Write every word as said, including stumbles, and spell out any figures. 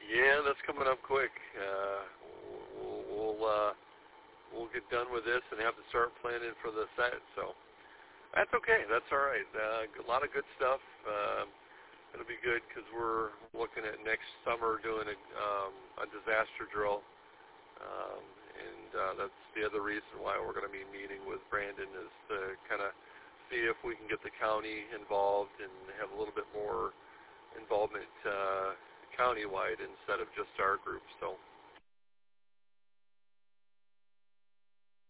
Yeah, that's coming up quick. Uh, we'll we'll, uh, we'll get done with this and have to start planning for the set. So that's okay. That's all right. Uh, a lot of good stuff. Uh, it'll be good because we're looking at next summer doing a, um, a disaster drill. Um, and uh, that's the other reason why we're going to be meeting with Brandon is to kind of see if we can get the county involved and have a little bit more involvement uh, county-wide instead of just our group. So